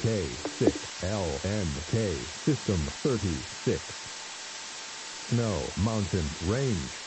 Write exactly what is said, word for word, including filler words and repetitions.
K six L N K System thirty-six. Snow Mountain Range